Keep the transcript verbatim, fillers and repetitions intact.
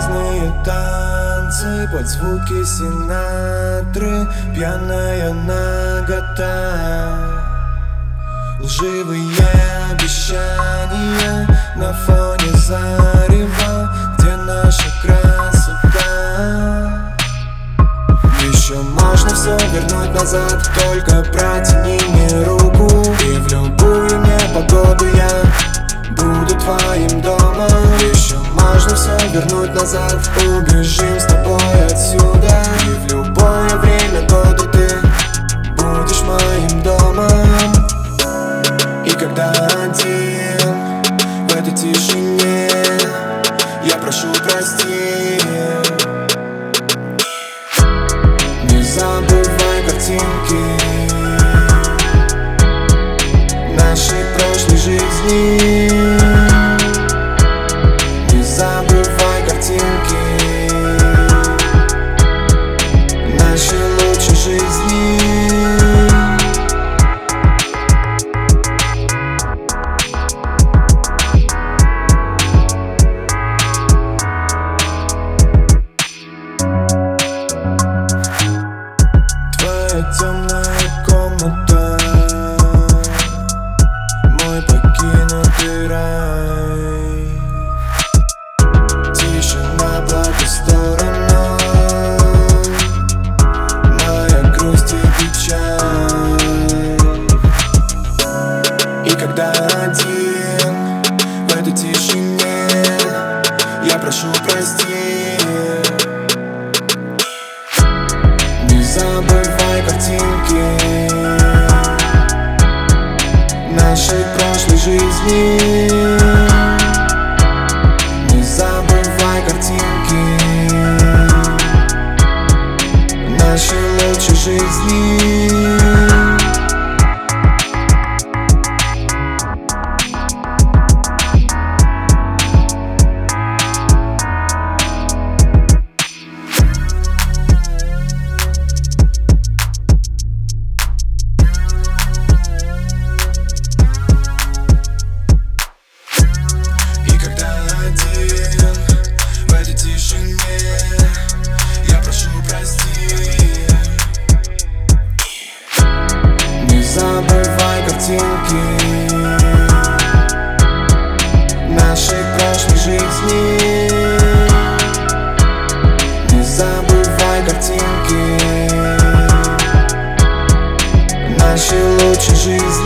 грязные танцы под звуки Синатры, пьяная нагота, лживые обещания на фоне зарева, где наша красота. Еще можно все вернуть назад, только протяни мне руку, и в любую непогоду я буду твоим домом. Еще можно все вернуть назад, убежим с тобой отсюда, и в любое время года ты будешь моим домом. И когда один в этой тишине, я прошу прости. Не забывай картинки нашей прошлой жизни. Не забывай картинки нашей лучшей жизни. Темная комната, мой покинутый рай. Тишина по ту сторону, моя грусть и печаль. И когда один в этой тишине, я прошу прости. Не забывай картинки нашей прошлой жизни. Не забывай картинки нашей лучшей жизни. Забывай картинки нашей прошлой жизни. Не забывай картинки нашей лучшей жизни.